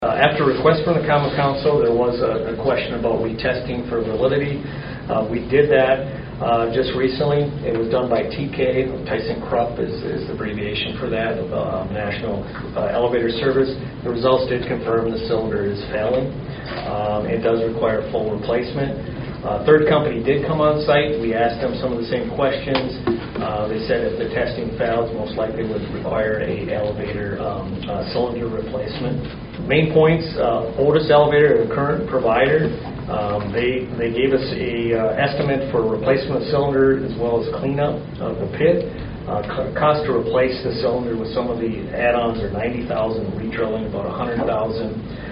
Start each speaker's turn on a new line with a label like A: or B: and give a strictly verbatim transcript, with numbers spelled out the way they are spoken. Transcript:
A: Uh, after request from the Common Council, there was a, a question about retesting for validity. Uh, we did that uh, just recently. It was done by T K. Tyson Krupp is, is the abbreviation for that, uh, National uh, Elevator Service. The results did confirm the cylinder is failing. Um, it does require full replacement. Uh, third company did come on site. We asked them some of the same questions. Uh, they said if the testing fails, most likely would require a elevator um, uh, cylinder replacement. Main points: uh, oldest elevator, the current provider. Um, they they gave us a uh, estimate for replacement of cylinder as well as cleanup of the pit. Uh, co- cost to replace the cylinder with some of the add-ons are ninety thousand dollars, retrilling about one hundred thousand dollars.